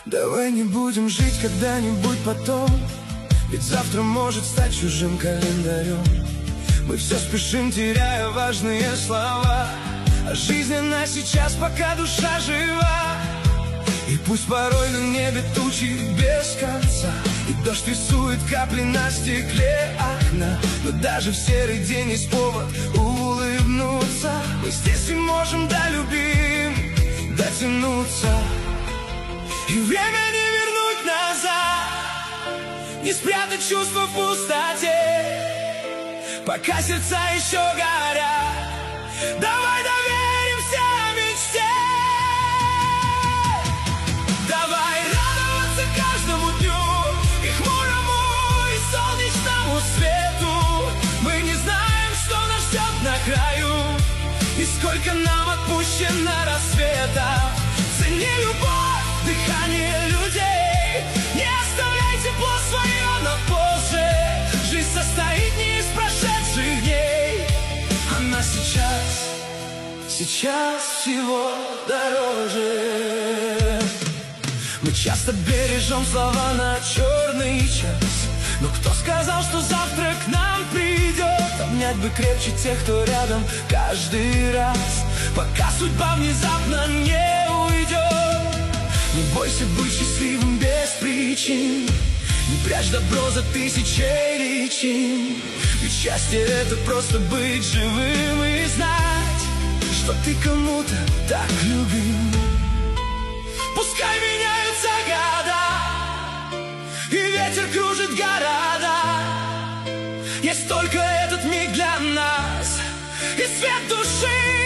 Давай не будем жить когда-нибудь потом, ведь завтра может стать чужим календарем. Мы все спешим, теряя важные слова, а жизнь она сейчас, пока душа жива. И пусть порой на небе тучи без конца, и дождь рисует капли на стекле окна, но даже в серый день есть повод улыбнуться. Мы здесь и можем, да, любим, дотянуться. И время не вернуть назад, не спрятать чувства в пустоте, пока сердца еще горят. Давай доверимся мечте. Давай радоваться каждому дню, и хмурому, и солнечному свету. Мы не знаем, что нас ждет на краю, и сколько нам отпущено рассвета. Цени любовь, дыхание людей, не оставляй тепло свое на позже. Жизнь состоит не из прошедших дней, она сейчас всего дороже. Мы часто бережем слова на черный час, но кто сказал, что завтра к нам придет? Обнять бы крепче тех, кто рядом каждый раз, пока судьба внезапно не уйдет. Не бойся быть счастливым без причин, не прячь добро за тысячей личин. Ведь счастье — это просто быть живым и знать, что ты кому-то так любим. Пускай меняются года, и ветер кружит города, есть только этот миг для нас, и свет души.